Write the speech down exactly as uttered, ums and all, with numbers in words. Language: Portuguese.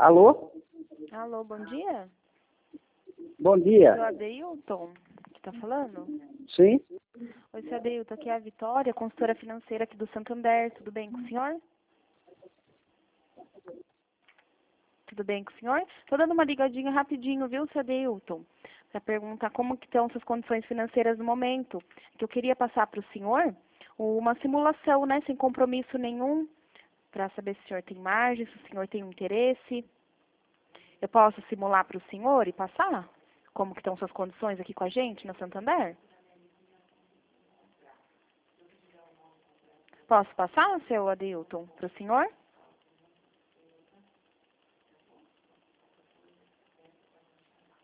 Alô? Alô, bom dia? Bom É o dia. Adeilton que tá falando? Sim? Oi, seu Adeilton, aqui é a Vitória, consultora financeira aqui do Santander. Tudo bem com o senhor? Tudo bem com o senhor? Tô dando uma ligadinha rapidinho, viu, seu Adeilton? Para perguntar como que estão suas condições financeiras no momento. Que eu queria passar para o senhor uma simulação, né, sem compromisso nenhum, para saber se o senhor tem margem, se o senhor tem interesse. Eu posso simular para o senhor e passar? Como que estão suas condições aqui com a gente, na Santander? Posso passar, seu Adeilton, para o senhor?